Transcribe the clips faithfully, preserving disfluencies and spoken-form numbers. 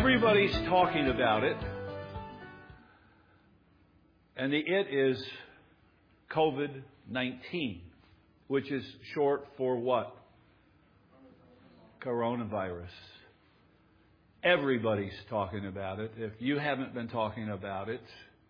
Everybody's talking about it. And the it is COVID nineteen, which is short for what? Coronavirus. Everybody's talking about it. If you haven't been talking about it,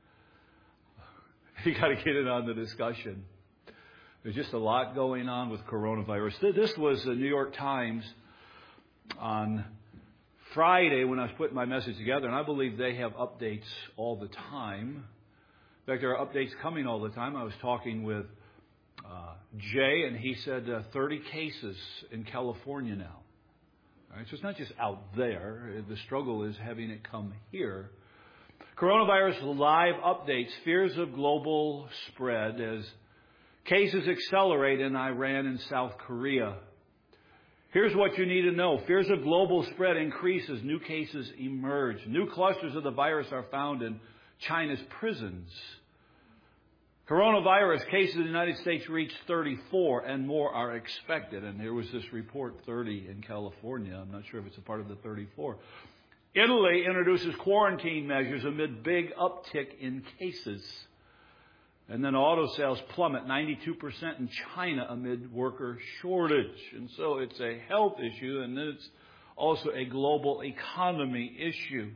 you got to get in on the discussion. There's just a lot going on with coronavirus. This was the New York Times on Friday when I was putting my message together, and I believe they have updates all the time. In fact, there are updates coming all the time. I was talking with uh, Jay, and he said uh, thirty cases in California now. All right, so it's not just out there. The struggle is having it come here. Coronavirus live updates, fears of global spread as cases accelerate in Iran and South Korea. Here's what you need to know. Fears of global spread increases. New cases emerge. New clusters of the virus are found in China's prisons. Coronavirus cases in the United States reached thirty-four, and more are expected. And there was this report, thirty in California. I'm not sure if it's a part of the thirty-four. Italy introduces quarantine measures amid big uptick in cases. And then auto sales plummet ninety-two percent in China amid worker shortage. And so it's a health issue, and it's also a global economy issue.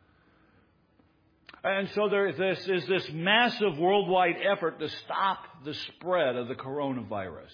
And so there this is this massive worldwide effort to stop the spread of the coronavirus.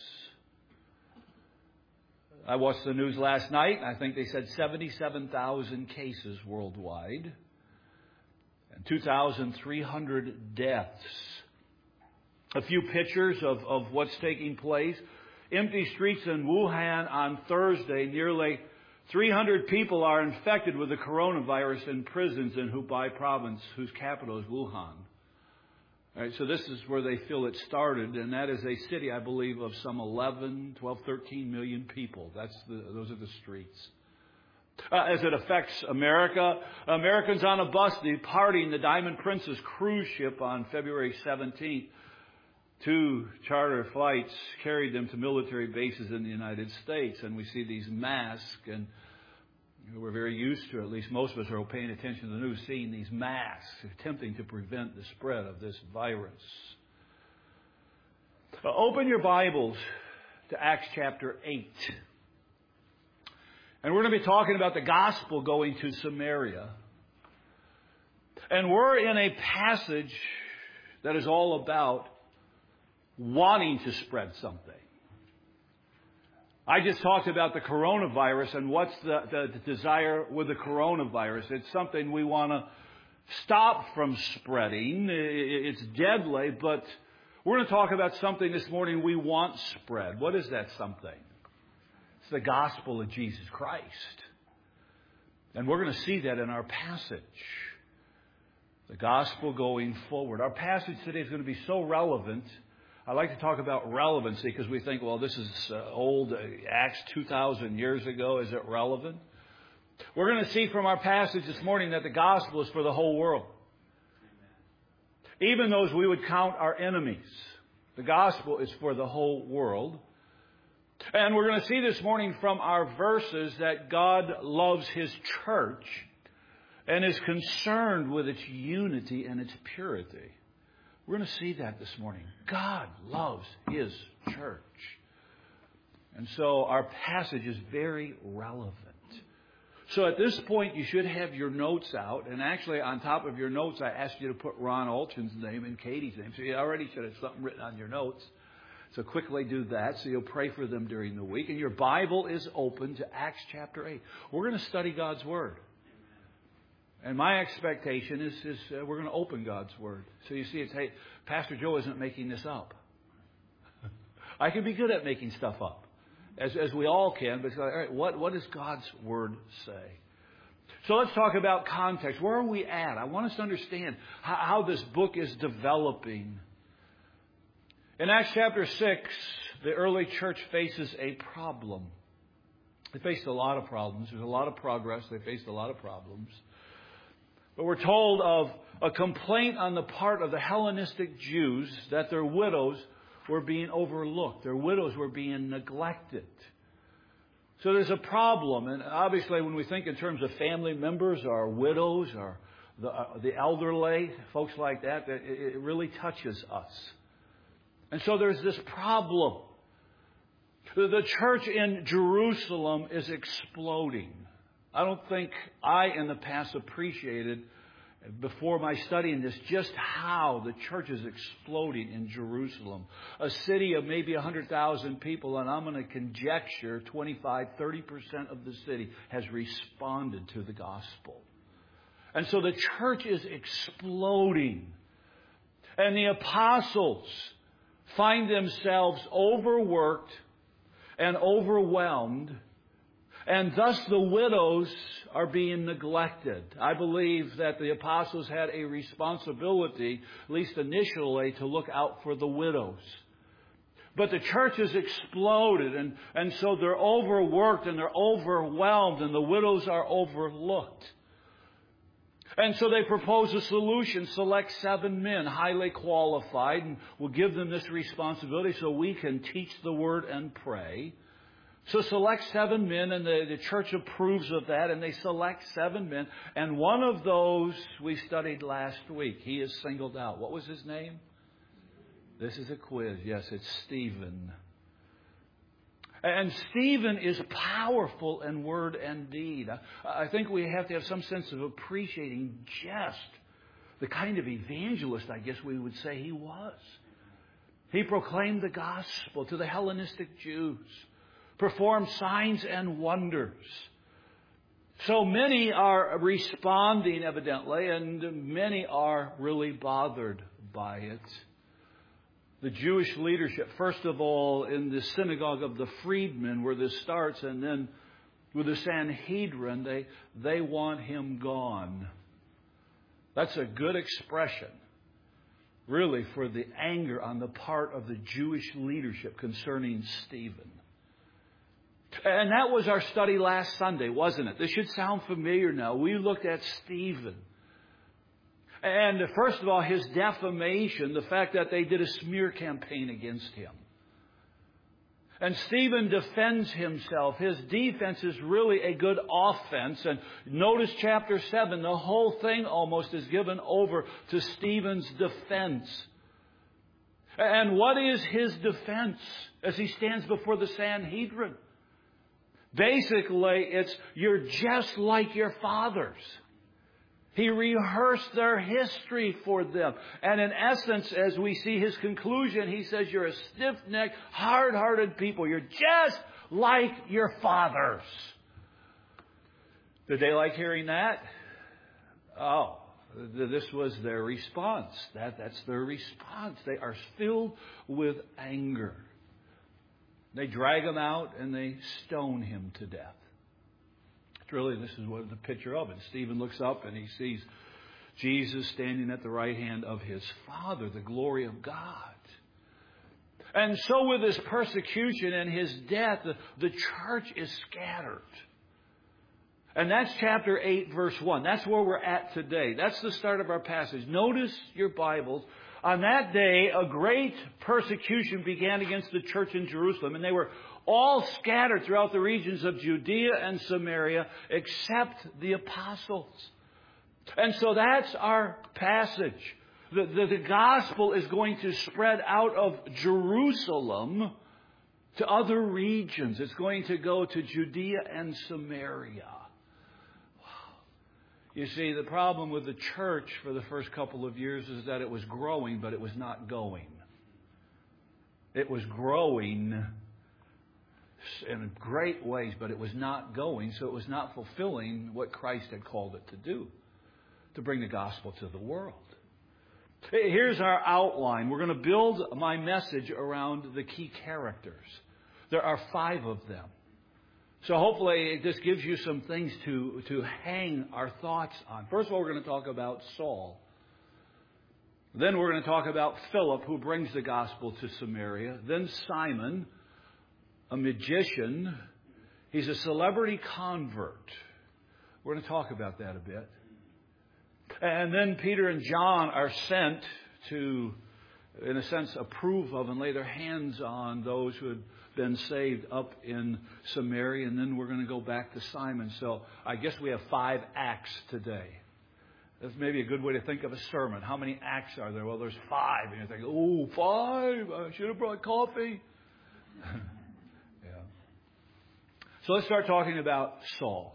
I watched the news last night. I think they said seventy-seven thousand cases worldwide and two thousand three hundred deaths. A few pictures of, of what's taking place. Empty streets in Wuhan on Thursday. Nearly three hundred people are infected with the coronavirus in prisons in Hubei province, whose capital is Wuhan. All right, so this is where they feel it started, and that is a city, I believe, of some eleven, twelve, thirteen million people. That's the, those are the streets. Uh, as it affects America, Americans on a bus departing the Diamond Princess cruise ship on February seventeenth. Two charter flights carried them to military bases in the United States. And we see these masks, and we're very used to, at least most of us are paying attention to the news, seeing these masks attempting to prevent the spread of this virus. Uh, open your Bibles to Acts chapter eight. And we're going to be talking about the gospel going to Samaria. And we're in a passage that is all about wanting to spread something. I just talked about the coronavirus and what's the, the, the desire with the coronavirus. It's something we want to stop from spreading. It's deadly, but we're going to talk about something this morning we want spread. What is that something? It's the gospel of Jesus Christ. And we're going to see that in our passage. The gospel going forward. Our passage today is going to be so relevant. I like to talk about relevancy because we think, well, this is uh, old, uh, Acts two thousand years ago. Is it relevant? We're going to see from our passage this morning that the gospel is for the whole world. Even those we would count our enemies. The gospel is for the whole world. And we're going to see this morning from our verses that God loves His church and is concerned with its unity and its purity. We're going to see that this morning. God loves His church. And so our passage is very relevant. So at this point, you should have your notes out. And actually, on top of your notes, I asked you to put Ron Alton's name and Katie's name. So you already should have something written on your notes. So quickly do that. So you'll pray for them during the week. And your Bible is open to Acts chapter eight. We're going to study God's Word. And my expectation is, is uh, we're going to open God's Word. So you see, it's, hey, Pastor Joe isn't making this up. I can be good at making stuff up, as as we all can. But all right, what, what does God's Word say? So let's talk about context. Where are we at? I want us to understand how, how this book is developing. In Acts chapter six, the early church faces a problem. They faced a lot of problems. There's a lot of progress. They faced a lot of problems. But we're told of a complaint on the part of the Hellenistic Jews that their widows were being overlooked. Their widows were being neglected. So there's a problem. And obviously when we think in terms of family members or widows or the, uh, the elderly, folks like that, it, it really touches us. And so there's this problem. The, the church in Jerusalem is exploding. I don't think I in the past appreciated before my studying this, just how the church is exploding in Jerusalem. A city of maybe one hundred thousand people, and I'm going to conjecture twenty-five, thirty percent of the city has responded to the gospel. And so the church is exploding. And the apostles find themselves overworked and overwhelmed. And thus the widows are being neglected. I believe that the apostles had a responsibility, at least initially, to look out for the widows. But the church has exploded, and, and so they're overworked and they're overwhelmed, and the widows are overlooked. And so they propose a solution: select seven men, highly qualified, and we'll give them this responsibility so we can teach the word and pray. So select seven men, and the, the church approves of that, and they select seven men. And one of those we studied last week, he is singled out. What was his name? This is a quiz. Yes, it's Stephen. And Stephen is powerful in word and deed. I think we have to have some sense of appreciating just the kind of evangelist, I guess we would say he was. He proclaimed the gospel to the Hellenistic Jews, performed signs and wonders. So many are responding, evidently, and many are really bothered by it. The Jewish leadership, first of all, in the synagogue of the freedmen, where this starts, and then with the Sanhedrin, they, they want him gone. That's a good expression, really, for the anger on the part of the Jewish leadership concerning Stephen. And that was our study last Sunday, wasn't it? This should sound familiar now. We looked at Stephen. And first of all, his defamation, the fact that they did a smear campaign against him. And Stephen defends himself. His defense is really a good offense. And notice chapter seven, the whole thing almost is given over to Stephen's defense. And what is his defense as he stands before the Sanhedrin? Basically, it's, you're just like your fathers. He rehearsed their history for them. And in essence, as we see his conclusion, he says, you're a stiff-necked, hard-hearted people. You're just like your fathers. Did they like hearing that? Oh, this was their response. That, that's their response. They are filled with anger. They drag him out and they stone him to death. Really, this is what the picture of it. Stephen looks up and he sees Jesus standing at the right hand of his Father, the glory of God. And so with his persecution and his death, the, the church is scattered. And that's chapter eight, verse one. That's where we're at today. That's the start of our passage. Notice your Bibles. On that day, a great persecution began against the church in Jerusalem, and they were all scattered throughout the regions of Judea and Samaria, except the apostles. And so that's our passage. The, the, the gospel is going to spread out of Jerusalem to other regions. It's going to go to Judea and Samaria. You see, the problem with the church for the first couple of years is that it was growing, but it was not going. It was growing in great ways, but it was not going, so it was not fulfilling what Christ had called it to do, to bring the gospel to the world. Here's our outline. We're going to build my message around the key characters. There are five of them. So hopefully this gives you some things to, to hang our thoughts on. First of all, we're going to talk about Saul. Then we're going to talk about Philip, who brings the gospel to Samaria. Then Simon, a magician. He's a celebrity convert. We're going to talk about that a bit. And then Peter and John are sent to in a sense, approve of and lay their hands on those who had been saved up in Samaria. And then we're going to go back to Simon. So I guess we have five acts today. That's maybe a good way to think of a sermon. How many acts are there? Well, there's five. And you think, oh, five? I should have brought coffee. Yeah. So let's start talking about Saul.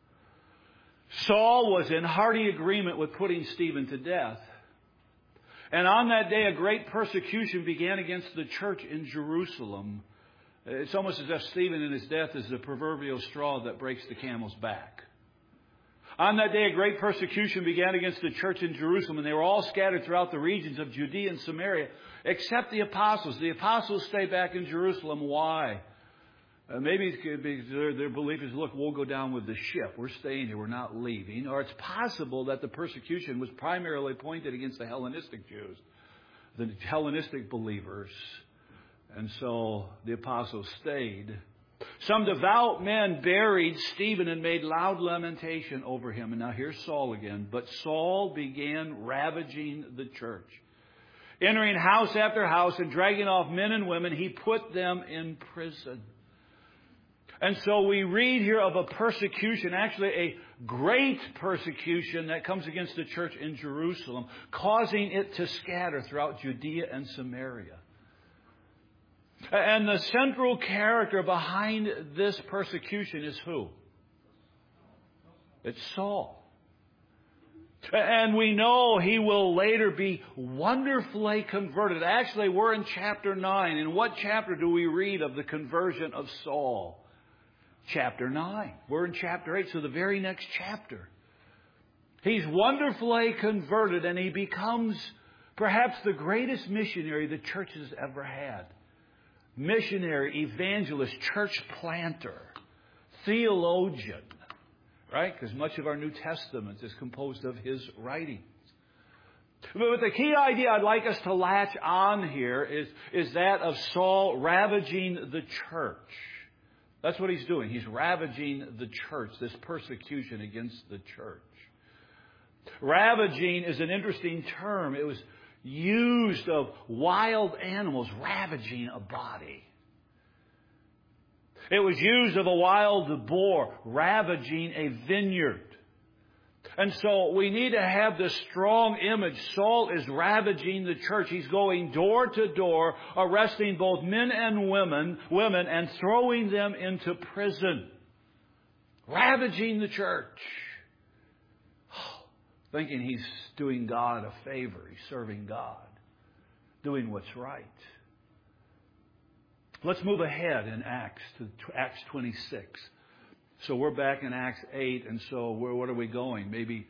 Saul was in hearty agreement with putting Stephen to death. And on that day, a great persecution began against the church in Jerusalem. It's almost as if Stephen in his death is the proverbial straw that breaks the camel's back. On that day, a great persecution began against the church in Jerusalem, and they were all scattered throughout the regions of Judea and Samaria, except the apostles. The apostles stayed back in Jerusalem. Why? Uh, maybe it could be their, their belief is, look, we'll go down with the ship. We're staying here. We're not leaving. Or it's possible that the persecution was primarily pointed against the Hellenistic Jews, the Hellenistic believers. And so the apostles stayed. Some devout men buried Stephen and made loud lamentation over him. And now here's Saul again. But Saul began ravaging the church. Entering house after house and dragging off men and women, he put them in prison. And so we read here of a persecution, actually a great persecution that comes against the church in Jerusalem, causing it to scatter throughout Judea and Samaria. And the central character behind this persecution is who? It's Saul. And we know he will later be wonderfully converted. Actually, we're in chapter nine. In what chapter do we read of the conversion of Saul? Chapter nine. We're in chapter eight, so the very next chapter. He's wonderfully converted, and he becomes perhaps the greatest missionary the church has ever had. Missionary, evangelist, church planter, theologian, right? Because much of our New Testament is composed of his writings. But the key idea I'd like us to latch on here is, is that of Saul ravaging the church. That's what he's doing. He's ravaging the church, this persecution against the church. Ravaging is an interesting term. It was used of wild animals ravaging a body. It was used of a wild boar ravaging a vineyard. And so we need to have this strong image. Saul is ravaging the church. He's going door to door, arresting both men and women, women and throwing them into prison. Ravaging the church. Thinking he's doing God a favor. He's serving God. Doing what's right. Let's move ahead in Acts to Acts twenty-six. So we're back in Acts eight, and so where, what are we going? Maybe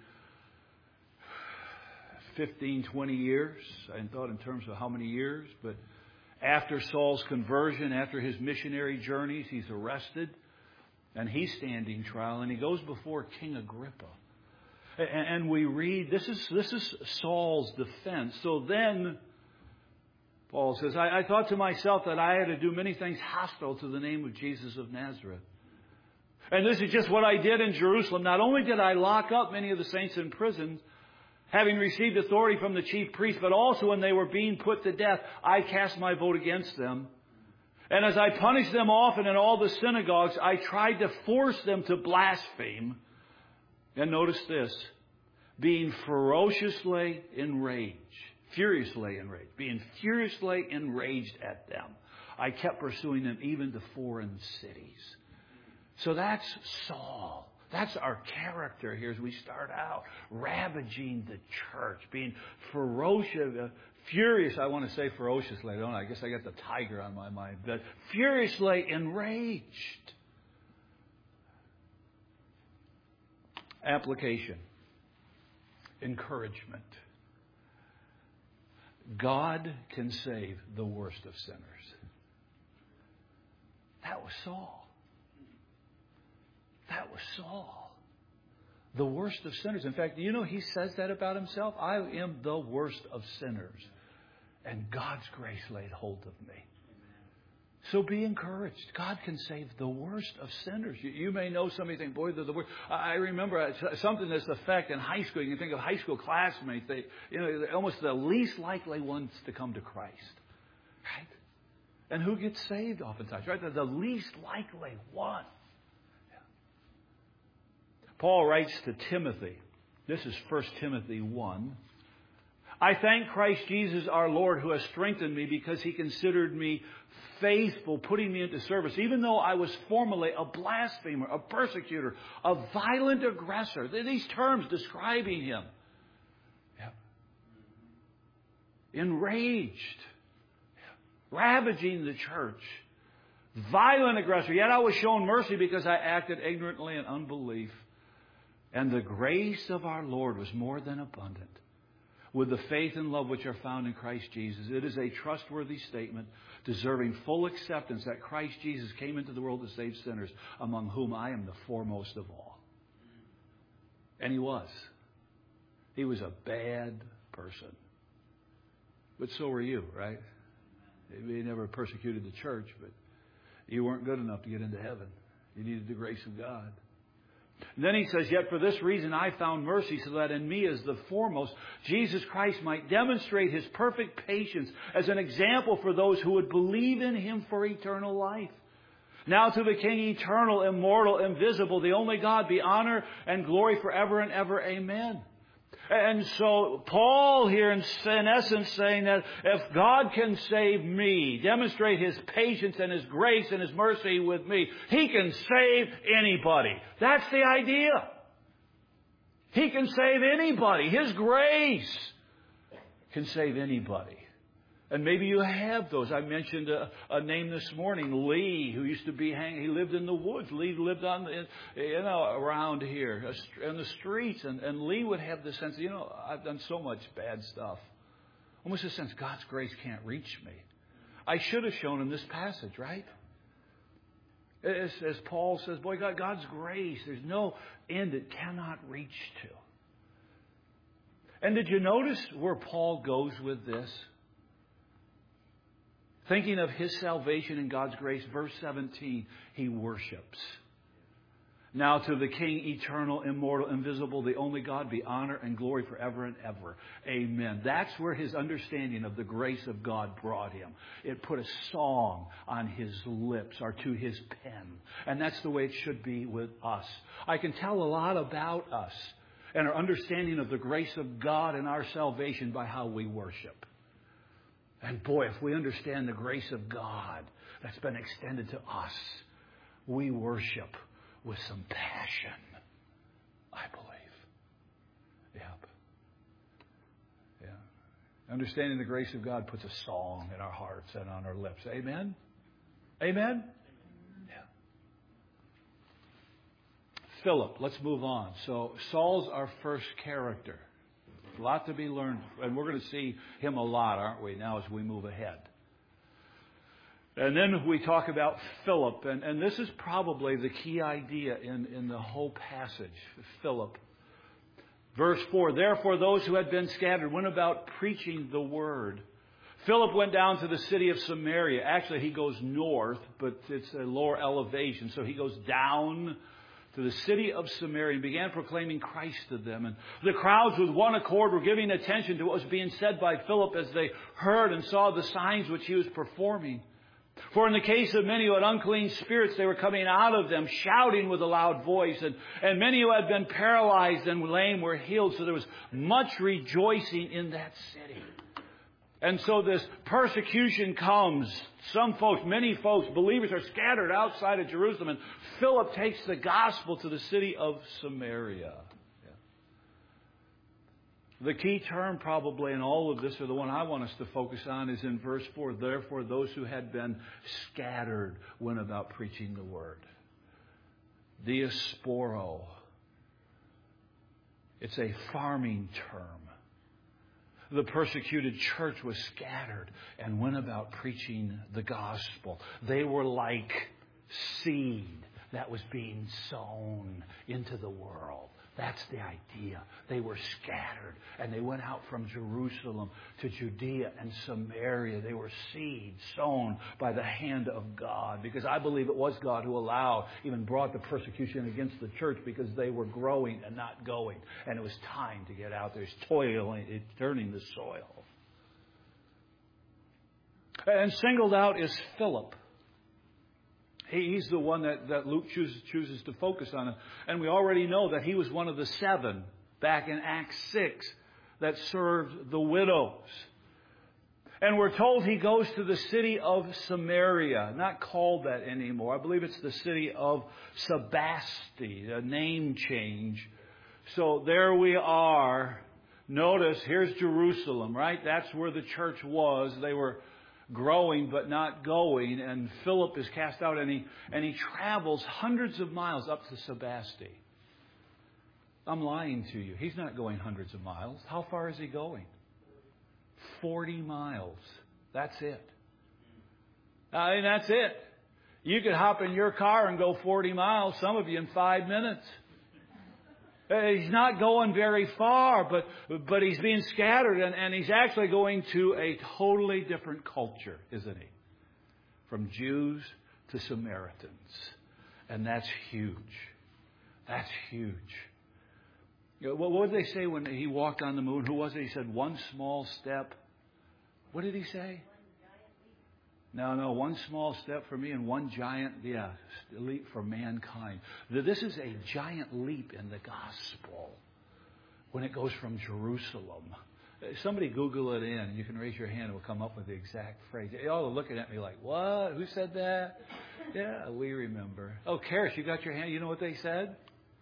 fifteen, twenty years. I hadn't thought in terms of how many years, but after Saul's conversion, after his missionary journeys, he's arrested, and he's standing trial, and he goes before King Agrippa. And we read, this is this is Saul's defense. So then, Paul says, I, I thought to myself that I had to do many things hostile to the name of Jesus of Nazareth. And this is just what I did in Jerusalem. Not only did I lock up many of the saints in prison, having received authority from the chief priests, but also when they were being put to death, I cast my vote against them. And as I punished them often in all the synagogues, I tried to force them to blaspheme. And notice this, being ferociously enraged, furiously enraged, being furiously enraged at them. I kept pursuing them even to foreign cities. So that's Saul. That's our character here as we start out. Ravaging the church, being ferocious, uh, furious. I want to say ferociously, don't I? I guess I got the tiger on my mind. But furiously enraged. Application. Encouragement. God can save the worst of sinners. That was Saul. That was Saul. The worst of sinners. In fact, do you know he says that about himself? I am the worst of sinners. And God's grace laid hold of me. So be encouraged. God can save the worst of sinners. You, you may know somebody think, boy, they're the worst. I remember something that's the effect in high school. You can think of high school classmates. They, you know, they're almost the least likely ones to come to Christ. Right? And who gets saved oftentimes, right? They're the least likely one. Yeah. Paul writes to Timothy. This is First Timothy one. I thank Christ Jesus our Lord who has strengthened me because he considered me faithful, putting me into service, even though I was formerly a blasphemer, a persecutor, a violent aggressor. These terms describing him. Yeah. Enraged. Yeah. Ravaging the church. Violent aggressor. Yet I was shown mercy because I acted ignorantly in unbelief. And the grace of our Lord was more than abundant with the faith and love which are found in Christ Jesus. It is a trustworthy statement, deserving full acceptance that Christ Jesus came into the world to save sinners, among whom I am the foremost of all. And he was. He was a bad person. But so were you, right? He never persecuted the church, but you weren't good enough to get into heaven. You needed the grace of God. And then he says, yet for this reason I found mercy, so that in me as the foremost, Jesus Christ might demonstrate his perfect patience as an example for those who would believe in him for eternal life. Now to the King, eternal, immortal, invisible, the only God, be honor and glory forever and ever. Amen. And so Paul here in, in essence saying that if God can save me, demonstrate his patience and his grace and his mercy with me, he can save anybody. That's the idea. He can save anybody. His grace can save anybody. And maybe you have those. I mentioned a, a name this morning, Lee, who used to be hanging. He lived in the woods. Lee lived on, the, you know, around here, in the streets. And, and Lee would have the sense, you know, I've done so much bad stuff. Almost a sense, God's grace can't reach me. I should have shown him this passage, right? As, as Paul says, boy, God, God's grace, there's no end it cannot reach to. And did you notice where Paul goes with this? Thinking of his salvation and God's grace, verse seventeen, he worships. Now to the King, eternal, immortal, invisible, the only God, be honor and glory forever and ever. Amen. That's where his understanding of the grace of God brought him. It put a song on his lips or to his pen. And that's the way it should be with us. I can tell a lot about us and our understanding of the grace of God and our salvation by how we worship. And boy, if we understand the grace of God that's been extended to us, we worship with some passion, I believe. Yep. Yeah. Understanding the grace of God puts a song in our hearts and on our lips. Amen? Amen? Yeah. Philip, let's move on. So Saul's our first character. A lot to be learned, and we're going to see him a lot, aren't we, now as we move ahead. And then we talk about Philip, and, and this is probably the key idea in, in the whole passage, Philip. Verse four, therefore those who had been scattered went about preaching the word. Philip went down to the city of Samaria. Actually, he goes north, but it's a lower elevation, so he goes down to the city of Samaria and began proclaiming Christ to them. And the crowds with one accord were giving attention to what was being said by Philip as they heard and saw the signs which he was performing. For in the case of many who had unclean spirits, they were coming out of them, shouting with a loud voice. And, and many who had been paralyzed and lame were healed. So there was much rejoicing in that city. And so this persecution comes. Some folks, many folks, believers are scattered outside of Jerusalem. And Philip takes the gospel to the city of Samaria. Yeah. The key term probably in all of this, or the one I want us to focus on, is in verse four. Therefore, those who had been scattered went about preaching the word. Diasporo. It's a farming term. The persecuted church was scattered and went about preaching the gospel. They were like seed that was being sown into the world. That's the idea. They were scattered, and they went out from Jerusalem to Judea and Samaria. They were seeds sown by the hand of God, because I believe it was God who allowed, even brought the persecution against the church, because they were growing and not going. And it was time to get out there, toiling, turning the soil. And singled out is Philip. He's the one that, that Luke chooses, chooses to focus on. And we already know that he was one of the seven back in Acts six that served the widows. And we're told he goes to the city of Samaria, not called that anymore. I believe it's the city of Sebaste, a name change. So there we are. Notice, here's Jerusalem, right? That's where the church was. They were growing but not going, and Philip is cast out, and he and he travels hundreds of miles up to Sebaste. I'm lying to you. He's not going hundreds of miles. How far is he going? Forty miles. That's it. I mean, that's it. You could hop in your car and go forty miles, some of you in five minutes. He's not going very far, but but he's being scattered, and, and he's actually going to a totally different culture, isn't he? From Jews to Samaritans. And that's huge. That's huge. You know, what, what did they say when he walked on the moon? Who was it? He said, one small step. What did he say? No, no, one small step for me and one giant, yeah, leap for mankind. This is a giant leap in the gospel when it goes from Jerusalem. Somebody Google it in. You can raise your hand and we'll come up with the exact phrase. Y'all are looking at me like, what? Who said that? Yeah, we remember. Oh, Karis, you got your hand? You know what they said?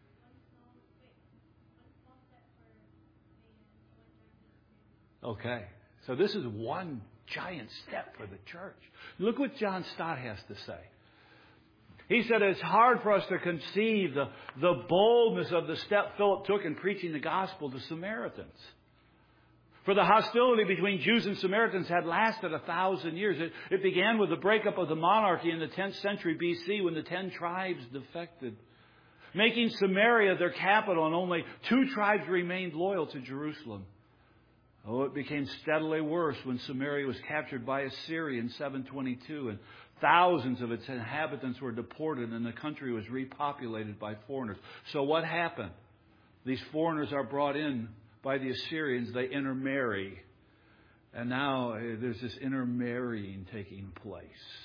Okay. So this is one giant step for the church. Look what John Stott has to say. He said it's hard for us to conceive the, the boldness of the step Philip took in preaching the gospel to Samaritans. For the hostility between Jews and Samaritans had lasted a thousand years. It, it began with the breakup of the monarchy in the tenth century B C when the ten tribes defected, making Samaria their capital, and only two tribes remained loyal to Jerusalem. Oh, it became steadily worse when Samaria was captured by Assyria in seven twenty-two, and thousands of its inhabitants were deported, and the country was repopulated by foreigners. So what happened? These foreigners are brought in by the Assyrians. They intermarry. And now there's this intermarrying taking place.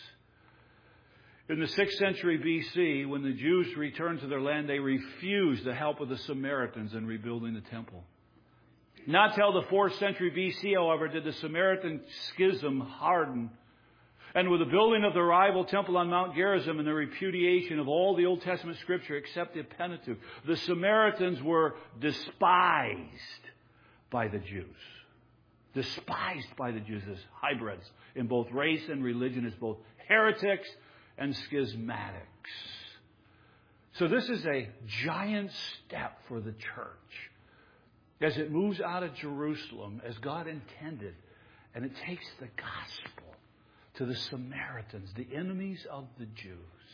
In the sixth century B C, when the Jews returned to their land, they refused the help of the Samaritans in rebuilding the temple. Not till the fourth century B C, however, did the Samaritan schism harden. And with the building of the rival temple on Mount Gerizim and the repudiation of all the Old Testament scripture except the Pentateuch, the Samaritans were despised by the Jews. Despised by the Jews as hybrids in both race and religion, as both heretics and schismatics. So this is a giant step for the church as it moves out of Jerusalem as God intended, and it takes the gospel to the Samaritans, the enemies of the Jews.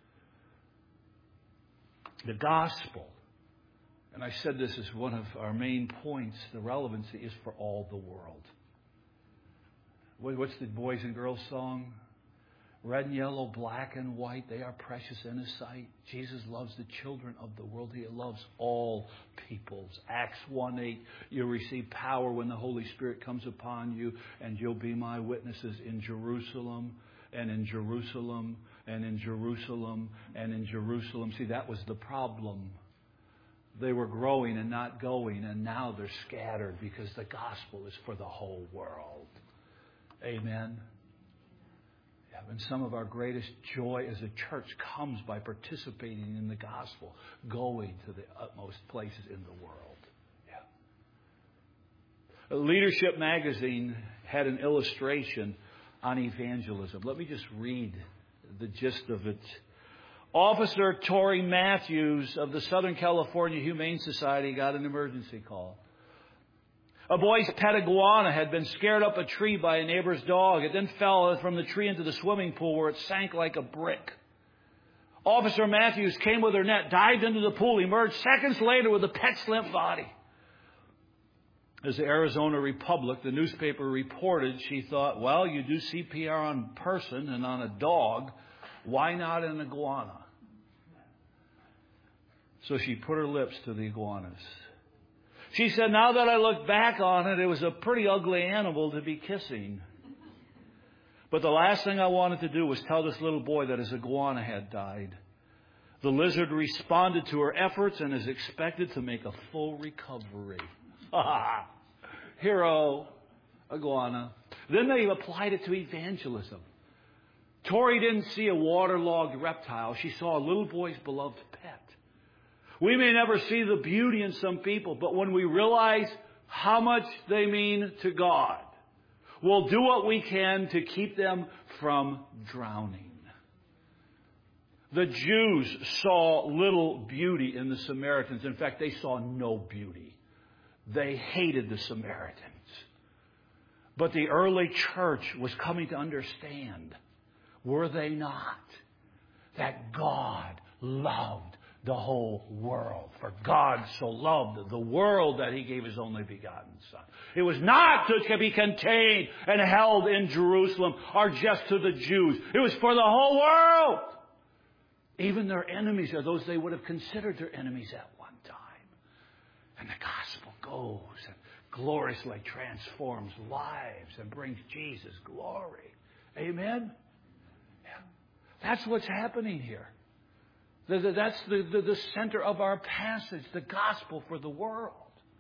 The gospel, and I said this is one of our main points, the relevancy is for all the world. What's the boys and girls song? Red and yellow, black and white, they are precious in His sight. Jesus loves the children of the world. He loves all peoples. Acts one eight, you'll receive power when the Holy Spirit comes upon you, and you'll be my witnesses in Jerusalem, and in Jerusalem, and in Jerusalem, and in Jerusalem. See, that was the problem. They were growing and not going, and now they're scattered because the gospel is for the whole world. Amen. And some of our greatest joy as a church comes by participating in the gospel, going to the utmost places in the world. Yeah. Leadership Magazine had an illustration on evangelism. Let me just read the gist of it. Officer Tory Matthews of the Southern California Humane Society got an emergency call. A boy's pet iguana had been scared up a tree by a neighbor's dog. It then fell from the tree into the swimming pool where it sank like a brick. Officer Matthews came with her net, dived into the pool, emerged seconds later with a pet's limp body. As the Arizona Republic, the newspaper reported, she thought, well, you do C P R on a person and on a dog. Why not an iguana? So she put her lips to the iguanas. She said, now that I look back on it, it was a pretty ugly animal to be kissing. But the last thing I wanted to do was tell this little boy that his iguana had died. The lizard responded to her efforts and is expected to make a full recovery. Hero, iguana. Then they applied it to evangelism. Tori didn't see a waterlogged reptile. She saw a little boy's beloved pet. We may never see the beauty in some people, but when we realize how much they mean to God, we'll do what we can to keep them from drowning. The Jews saw little beauty in the Samaritans. In fact, they saw no beauty. They hated the Samaritans. But the early church was coming to understand, were they not, that God loved the whole world. For God so loved the world that He gave His only begotten Son. It was not to be contained and held in Jerusalem or just to the Jews. It was for the whole world. Even their enemies are those they would have considered their enemies at one time. And the gospel goes and gloriously transforms lives and brings Jesus glory. Amen? Yeah. That's what's happening here. That's the, the, the center of our passage, the gospel for the world.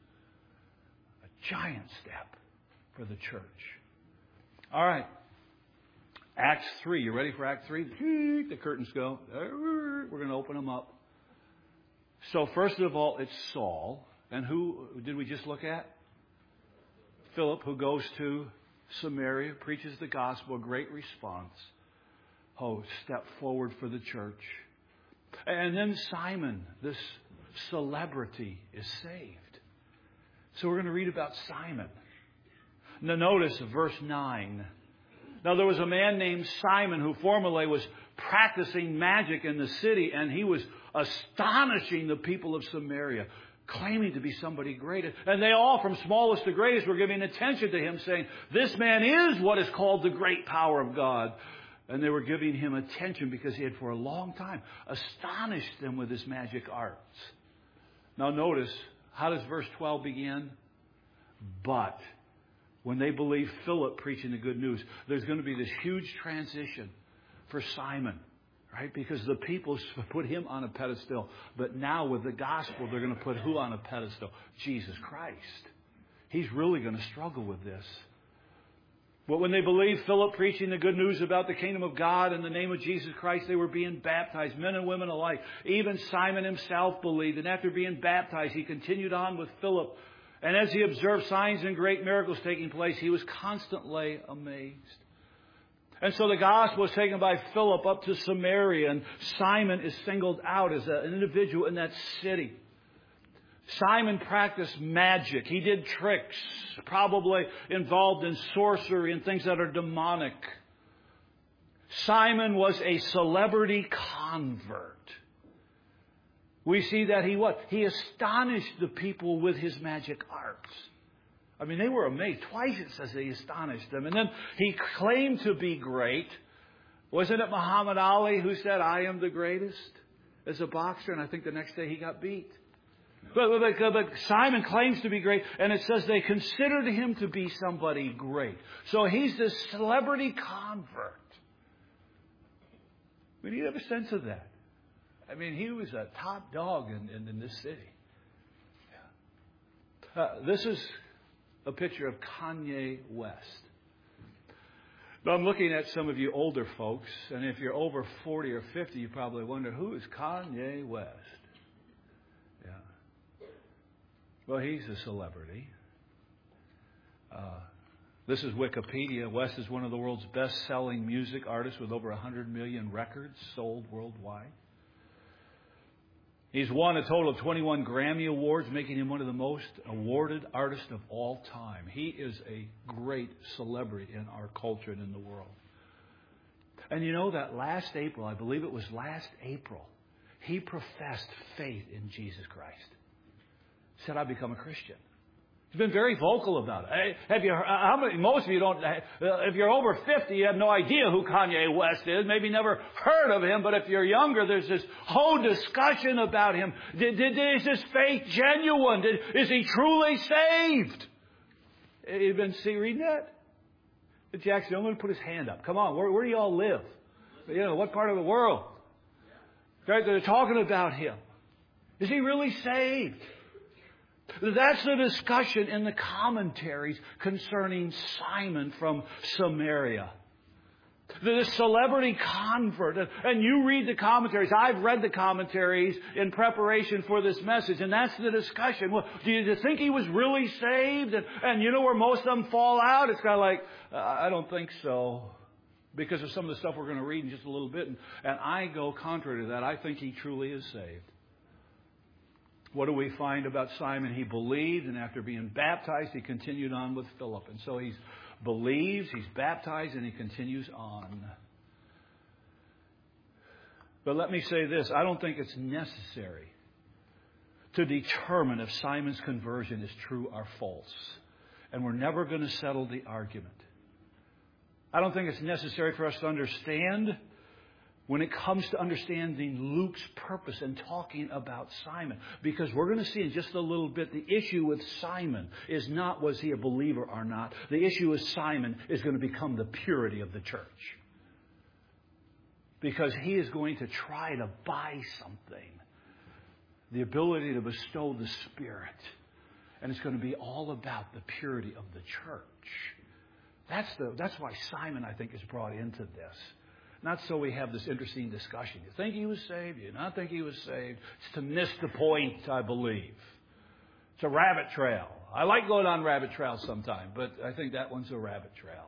A giant step for the church. All right. Acts three. You ready for Act three? The curtains go. We're going to open them up. So first of all, it's Saul. And who did we just look at? Philip, who goes to Samaria, preaches the gospel. Great response. Oh, step forward for the church. And then Simon, this celebrity, is saved. So we're going to read about Simon. Now notice verse nine. Now there was a man named Simon who formerly was practicing magic in the city, and he was astonishing the people of Samaria, claiming to be somebody great. And they all, from smallest to greatest, were giving attention to him, saying, this man is what is called the great power of God. And they were giving him attention because he had for a long time astonished them with his magic arts. Now notice, how does verse twelve begin? But when they believed Philip preaching the good news, there's going to be this huge transition for Simon, right? Because the people put him on a pedestal. But now with the gospel, they're going to put who on a pedestal? Jesus Christ. He's really going to struggle with this. But when they believed Philip preaching the good news about the kingdom of God in the name of Jesus Christ, they were being baptized, men and women alike. Even Simon himself believed. And after being baptized, he continued on with Philip. And as he observed signs and great miracles taking place, he was constantly amazed. And so the gospel was taken by Philip up to Samaria, and Simon is singled out as an individual in that city. Simon practiced magic. He did tricks, probably involved in sorcery and things that are demonic. Simon was a celebrity convert. We see that he what? He astonished the people with his magic arts. I mean, they were amazed. Twice it says he astonished them. And then he claimed to be great. Wasn't it Muhammad Ali who said, I am the greatest as a boxer? And I think the next day he got beat. But, but, but Simon claims to be great, and it says they considered him to be somebody great. So he's this celebrity convert. We need to have a sense of that. I mean, he was a top dog in, in, in this city. Yeah. Uh, this is a picture of Kanye West. Now, I'm looking at some of you older folks, and if you're over forty or fifty, you probably wonder, who is Kanye West? Well, he's a celebrity. Uh, this is Wikipedia. West is one of the world's best-selling music artists with over one hundred million records sold worldwide. He's won a total of twenty-one Grammy Awards, making him one of the most awarded artists of all time. He is a great celebrity in our culture and in the world. And you know that last April, I believe it was last April, he professed faith in Jesus Christ. Said, I've become a Christian. He's been very vocal about it. Hey, have you? How many? Most of you don't. If you're over fifty, you have no idea who Kanye West is. Maybe never heard of him. But if you're younger, there's this whole discussion about him. Did, did, is his faith genuine? Did, is he truly saved? You've been see reading that? Jackson, I'm going to put his hand up. Come on, where, where do you all live? You know, what part of the world? They're talking about him. Is he really saved? That's the discussion in the commentaries concerning Simon from Samaria. The celebrity convert. And you read the commentaries. I've read the commentaries in preparation for this message. And that's the discussion. Well, do you think he was really saved? And, and you know where most of them fall out? It's kind of like, uh, I don't think so. Because of some of the stuff we're going to read in just a little bit. And, and I go contrary to that. I think he truly is saved. What do we find about Simon? He believed, and after being baptized, he continued on with Philip. And so he believes, he's baptized, and he continues on. But let me say this. I don't think it's necessary to determine if Simon's conversion is true or false. And we're never going to settle the argument. I don't think it's necessary for us to understand when it comes to understanding Luke's purpose and talking about Simon. Because we're going to see in just a little bit, the issue with Simon is not was he a believer or not. The issue with Simon is going to become the purity of the church. Because he is going to try to buy something. The ability to bestow the Spirit. And it's going to be all about the purity of the church. That's the, that's why Simon, I think, is brought into this. Not so we have this interesting discussion. You think he was saved? You not think he was saved? It's to miss the point, I believe. It's a rabbit trail. I like going on rabbit trails sometime, but I think that one's a rabbit trail.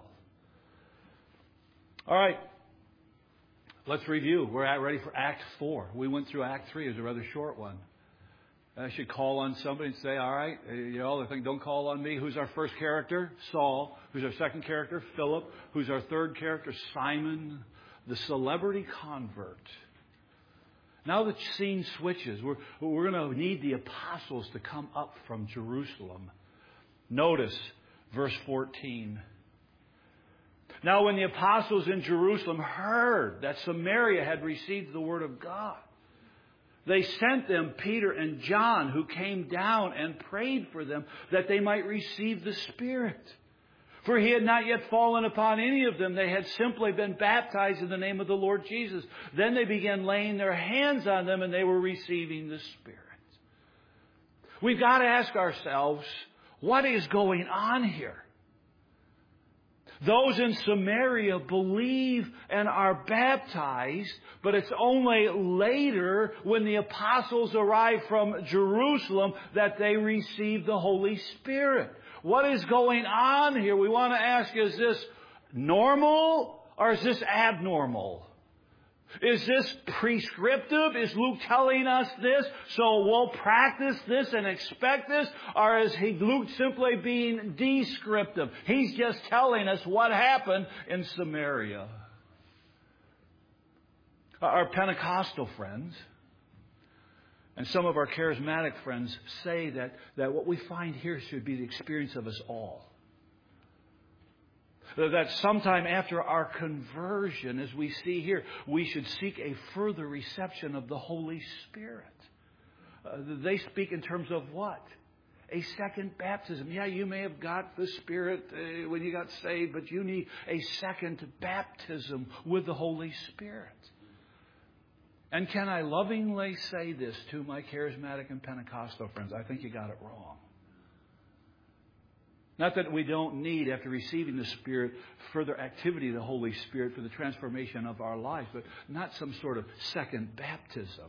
All right. Let's review. We're ready for Act four. We went through Act three. It was a rather short one. I should call on somebody and say, all right, you know, I think don't call on me. Who's our first character? Saul. Who's our second character? Philip. Who's our third character? Simon, the celebrity convert. Now the scene switches. We're, we're going to need the apostles to come up from Jerusalem. Notice verse fourteen. Now when the apostles in Jerusalem heard that Samaria had received the word of God, they sent them Peter and John, who came down and prayed for them that they might receive the Spirit. For he had not yet fallen upon any of them. They had simply been baptized in the name of the Lord Jesus. Then they began laying their hands on them, and they were receiving the Spirit. We've got to ask ourselves, what is going on here? Those in Samaria believe and are baptized, but it's only later when the apostles arrive from Jerusalem that they receive the Holy Spirit. What is going on here? We want to ask, is this normal or is this abnormal? Is this prescriptive? Is Luke telling us this so we'll practice this and expect this? Or is he, Luke simply being descriptive? He's just telling us what happened in Samaria. Our Pentecostal friends and some of our charismatic friends say that, that what we find here should be the experience of us all. That sometime after our conversion, as we see here, we should seek a further reception of the Holy Spirit. Uh, they speak in terms of what? A second baptism. Yeah, you may have got the Spirit uh, when you got saved, but you need a second baptism with the Holy Spirit. And can I lovingly say this to my charismatic and Pentecostal friends? I think you got it wrong. Not that we don't need, after receiving the Spirit, further activity of the Holy Spirit for the transformation of our lives, but not some sort of second baptism.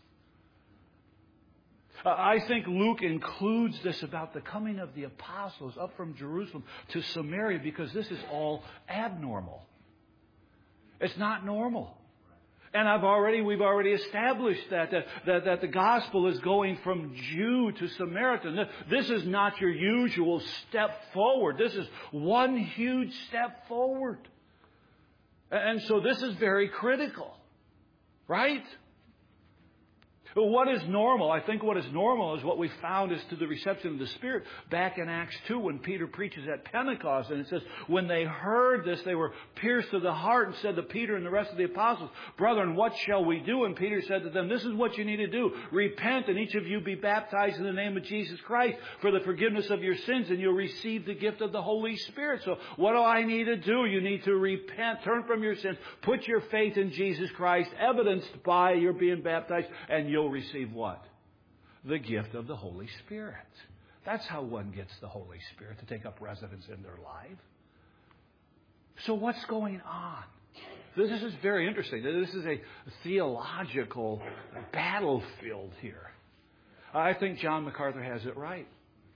Uh, I think Luke includes this about the coming of the apostles up from Jerusalem to Samaria because this is all abnormal. It's not normal. And I've already, we've already established that, that, that, that the gospel is going from Jew to Samaritan. This is not your usual step forward. This is one huge step forward. And so this is very critical, right? What is normal? I think what is normal is what we found is to the reception of the Spirit back in Acts two when Peter preaches at Pentecost. And it says, when they heard this, they were pierced to the heart and said to Peter and the rest of the apostles, "Brethren, what shall we do?" And Peter said to them, "This is what you need to do. Repent and each of you be baptized in the name of Jesus Christ for the forgiveness of your sins, and you'll receive the gift of the Holy Spirit." So what do I need to do? You need to repent, turn from your sins, put your faith in Jesus Christ, evidenced by your being baptized, and you'll receive what? The gift of the Holy Spirit. That's how one gets the Holy Spirit to take up residence in their life. So what's going on? This is very interesting. This is a theological battlefield here. I think John MacArthur has it right.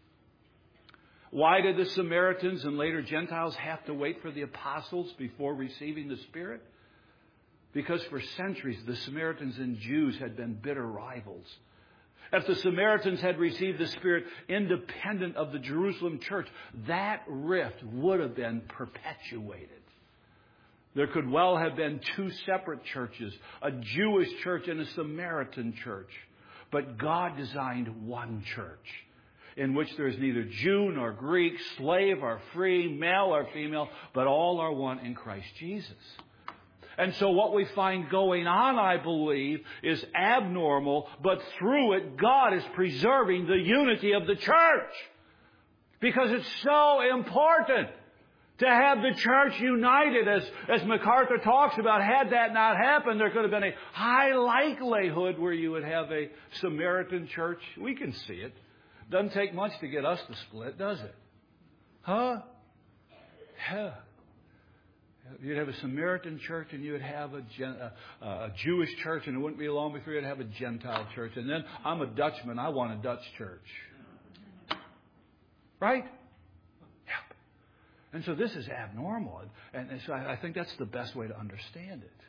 Why did the Samaritans and later Gentiles have to wait for the apostles before receiving the Spirit? Because for centuries, the Samaritans and Jews had been bitter rivals. If the Samaritans had received the Spirit independent of the Jerusalem church, that rift would have been perpetuated. There could well have been two separate churches, a Jewish church and a Samaritan church. But God designed one church in which there is neither Jew nor Greek, slave or free, male or female, but all are one in Christ Jesus. And so what we find going on, I believe, is abnormal, but through it, God is preserving the unity of the church. Because it's so important to have the church united, as, as MacArthur talks about. Had that not happened, there could have been a high likelihood where you would have a Samaritan church. We can see it. Doesn't take much to get us to split, does it? Huh? Yeah. You'd have a Samaritan church and you would have a, Gen, a, a Jewish church, and it wouldn't be long before you'd have a Gentile church. And then I'm a Dutchman. I want a Dutch church. Right? Yep. And so this is abnormal. And, and so I, I think that's the best way to understand it.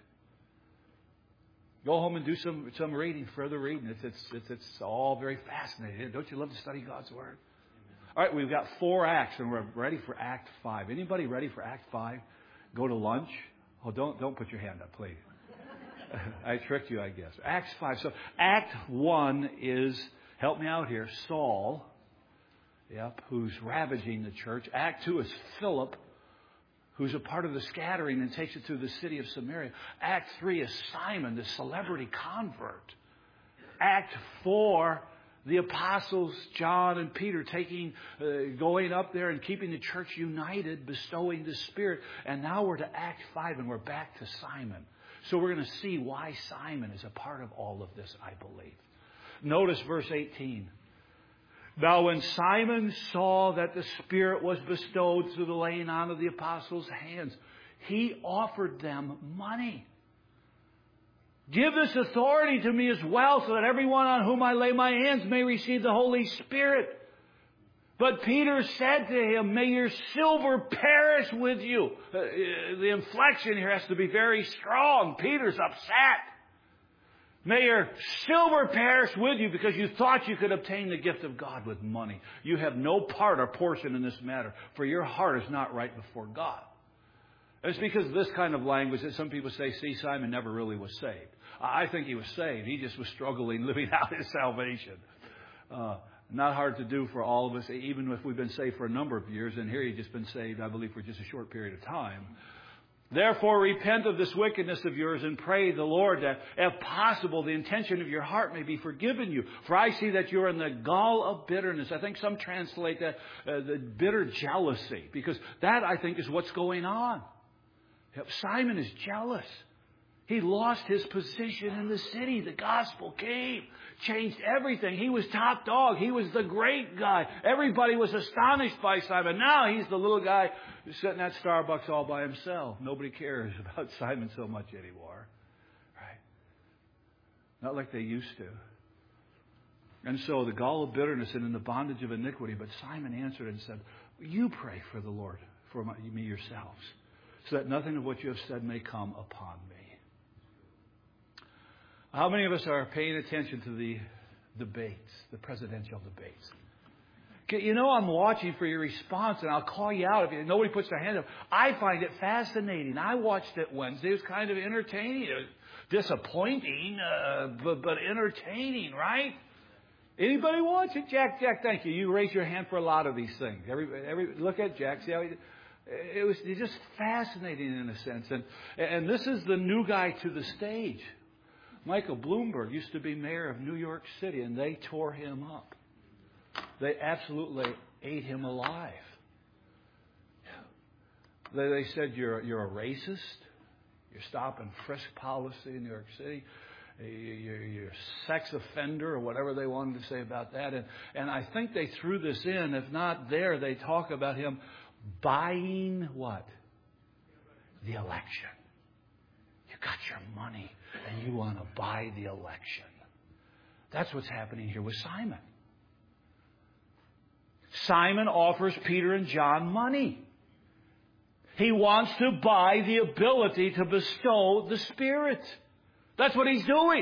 Go home and do some some reading, further reading. It's, it's, it's, it's all very fascinating. Don't you love to study God's Word? All right, we've got four acts, and we're ready for Act five. Anybody ready for Act five? Go to lunch? Oh, don't don't put your hand up, please. I tricked you, I guess. Acts five. So Act one is, help me out here, Saul, yep, who's ravaging the church. Act two is Philip, who's a part of the scattering and takes it to the city of Samaria. Act three is Simon, the celebrity convert. Act four, the apostles, John and Peter, taking, uh, going up there and keeping the church united, bestowing the Spirit. And now we're to Act five, and we're back to Simon. So we're going to see why Simon is a part of all of this, I believe. Notice verse eighteen. Now when Simon saw that the Spirit was bestowed through the laying on of the apostles' hands, he offered them money. Give this authority to me as well, so that everyone on whom I lay my hands may receive the Holy Spirit. But Peter said to him, may your silver perish with you. Uh, the inflection here has to be very strong. Peter's upset. May your silver perish with you because you thought you could obtain the gift of God with money. You have no part or portion in this matter, for your heart is not right before God. And it's because of this kind of language that some people say, see, Simon never really was saved. I think he was saved. He just was struggling living out his salvation. Uh, not hard to do for all of us, even if we've been saved for a number of years. And here he's just been saved, I believe, for just a short period of time. Therefore, repent of this wickedness of yours and pray the Lord that, if possible, the intention of your heart may be forgiven you. For I see that you're in the gall of bitterness. I think some translate that uh, the bitter jealousy, because that, I think, is what's going on. Simon is jealous. He lost his position in the city. The gospel came, changed everything. He was top dog. He was the great guy. Everybody was astonished by Simon. Now he's the little guy who's sitting at Starbucks all by himself. Nobody cares about Simon so much anymore. Right? Not like they used to. And so the gall of bitterness and in the bondage of iniquity. But Simon answered and said, you pray for the Lord, for me yourselves, so that nothing of what you have said may come upon me. How many of us are paying attention to the debates, the presidential debates? You know, I'm watching for your response, and I'll call you out if nobody puts their hand up. I find it fascinating. I watched it Wednesday. It was kind of entertaining. It was disappointing, uh, but, but entertaining, right? Anybody watch it? Jack, Jack, thank you. You raise your hand for a lot of these things. Every, every, look at Jack. See how he, it was just fascinating in a sense. And, and this is the new guy to the stage. Michael Bloomberg used to be mayor of New York City, and they tore him up. They absolutely ate him alive. They, they said you're you're a racist. You're stop and frisk policy in New York City. You're, you're a sex offender or whatever they wanted to say about that. And, and I think they threw this in. If not there, they talk about him buying what? The election. You got your money and you want to buy the election. That's what's happening here with Simon. Simon offers Peter and John money. He wants to buy the ability to bestow the Spirit. That's what he's doing.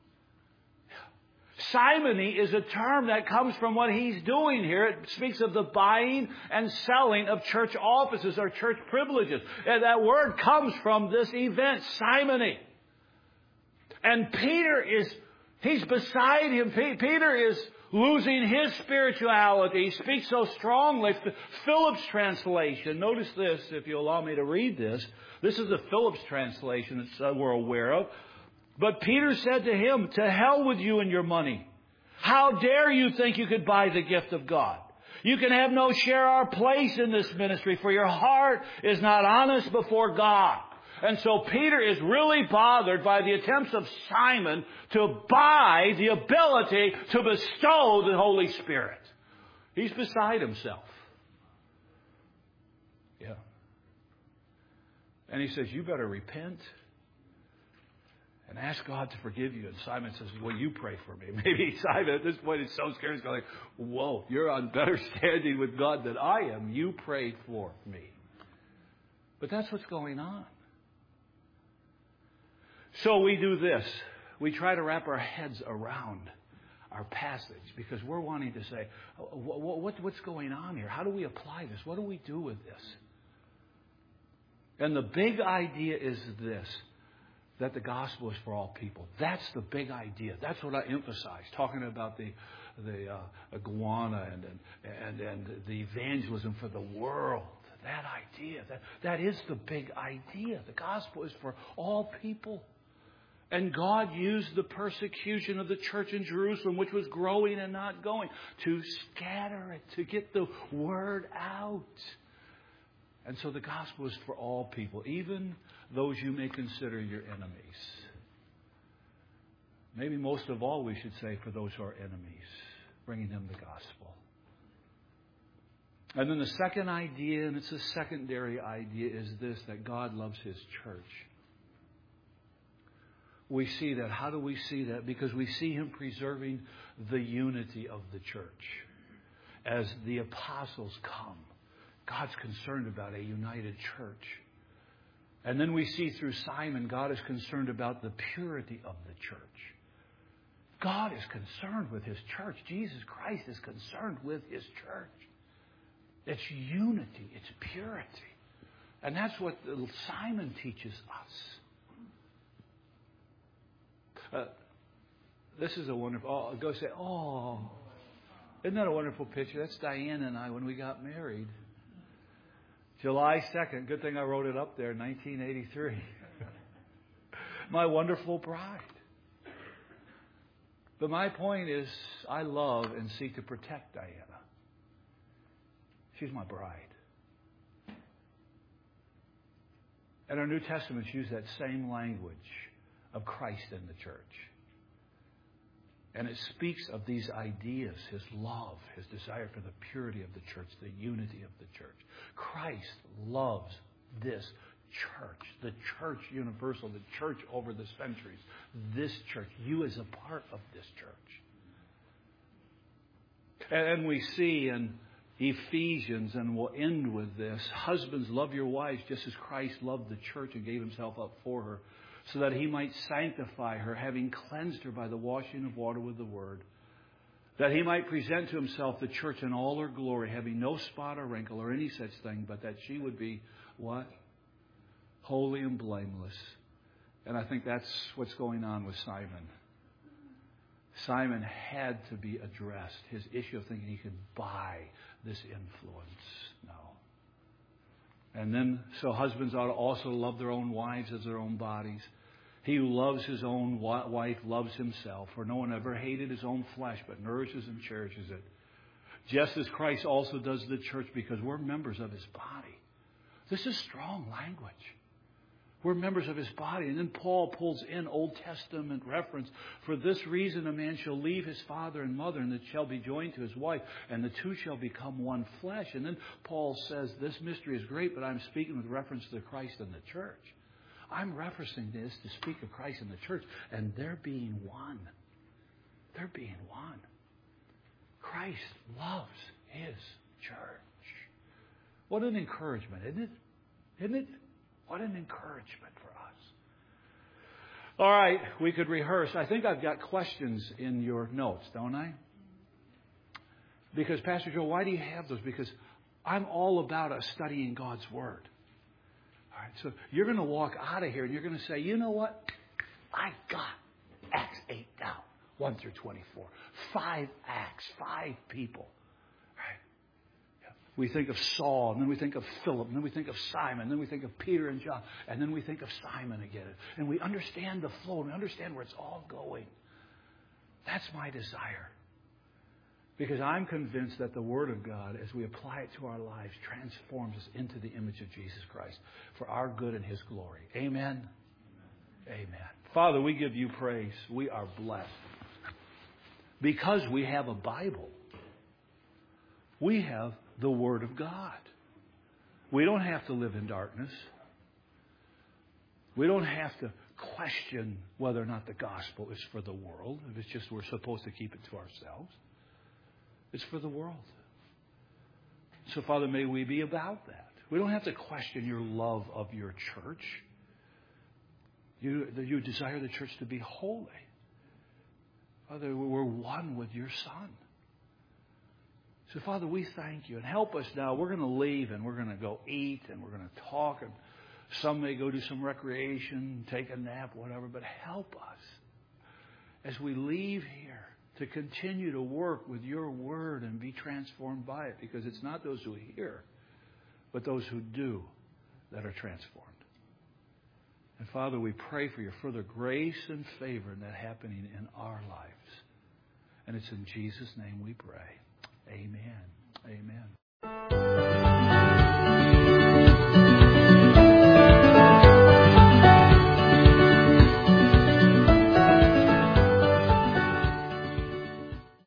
Simony is a term that comes from what he's doing here. It speaks of the buying and selling of church offices or church privileges. And that word comes from this event, simony. And Peter is, he's beside him. Peter is losing his spirituality. He speaks so strongly. Philip's translation. Notice this, if you allow me to read this. This is the Philip's translation that we're aware of. But Peter said to him, to hell with you and your money. How dare you think you could buy the gift of God? You can have no share or place in this ministry, for your heart is not honest before God. And so Peter is really bothered by the attempts of Simon to buy the ability to bestow the Holy Spirit. He's beside himself. Yeah. And he says, you better repent and ask God to forgive you. And Simon says, well, you pray for me. Maybe Simon at this point is so scared. He's going, whoa, you're on better standing with God than I am. You prayed for me. But that's what's going on. So we do this. We try to wrap our heads around our passage because we're wanting to say, what's going on here? How do we apply this? What do we do with this? And the big idea is this, that the gospel is for all people. That's the big idea. That's what I emphasize, talking about the the uh, iguana and, and, and, and the evangelism for the world. That idea, that, that is the big idea. The gospel is for all people. And God used the persecution of the church in Jerusalem, which was growing and not going, to scatter it, to get the word out. And so the gospel is for all people, even those you may consider your enemies. Maybe most of all, we should say, for those who are enemies, bringing them the gospel. And then the second idea, and it's a secondary idea, is this, that God loves His church. We see that. How do we see that? Because we see Him preserving the unity of the church. As the apostles come, God's concerned about a united church. And then we see through Simon, God is concerned about the purity of the church. God is concerned with His church. Jesus Christ is concerned with His church. It's unity. It's purity. And that's what Simon teaches us. Uh, this is a wonderful... Oh, go say, oh, isn't that a wonderful picture? That's Diane and I when we got married. July second. Good thing I wrote it up there, nineteen eighty-three. My wonderful bride. But my point is, I love and seek to protect Diana. She's my bride. And our New Testaments use that same language of Christ in the church. And it speaks of these ideas, His love, His desire for the purity of the church, the unity of the church. Christ loves this church, the church universal, the church over the centuries. This church, you as a part of this church. And we see in Ephesians, and we'll end with this, husbands, love your wives just as Christ loved the church and gave Himself up for her, so that He might sanctify her, having cleansed her by the washing of water with the word, that He might present to Himself the church in all her glory, having no spot or wrinkle or any such thing, but that she would be, what? Holy and blameless. And I think that's what's going on with Simon. Simon had to be addressed. His issue of thinking he could buy this influence. No. And then, so husbands ought to also love their own wives as their own bodies. He who loves his own wife loves himself. For no one ever hated his own flesh, but nourishes and cherishes it. Just as Christ also does the church, because we're members of His body. This is strong language. We're members of His body. And then Paul pulls in Old Testament reference. For this reason a man shall leave his father and mother, and that shall be joined to his wife, and the two shall become one flesh. And then Paul says, this mystery is great, but I'm speaking with reference to Christ and the church. I'm referencing this to speak of Christ and the church, and they're being one. They're being one. Christ loves His church. What an encouragement, isn't it? Isn't it? What an encouragement for us. All right, we could rehearse. I think I've got questions in your notes, don't I? Because, Pastor Joe, why do you have those? Because I'm all about us studying God's Word. All right, so you're going to walk out of here and you're going to say, you know what? I got Acts eight down, one through twenty-four. Five acts, five people. We think of Saul, and then we think of Philip, and then we think of Simon, and then we think of Peter and John, and then we think of Simon again. And we understand the flow, and we understand where it's all going. That's my desire. Because I'm convinced that the Word of God, as we apply it to our lives, transforms us into the image of Jesus Christ for our good and His glory. Amen? Amen. Amen. Father, we give You praise. We are blessed. Because we have a Bible. We have the Word of God. We don't have to live in darkness. We don't have to question whether or not the gospel is for the world. If it's just we're supposed to keep it to ourselves. It's for the world. So, Father, may we be about that. We don't have to question Your love of Your church. You, you desire the church to be holy. Father, we're one with Your Son. So, Father, we thank You. And help us now. We're going to leave and we're going to go eat and we're going to talk. And some may go do some recreation, take a nap, whatever. But help us as we leave here to continue to work with Your Word and be transformed by it. Because it's not those who hear, but those who do that are transformed. And, Father, we pray for Your further grace and favor in that happening in our lives. And it's in Jesus' name we pray. Amen. Amen.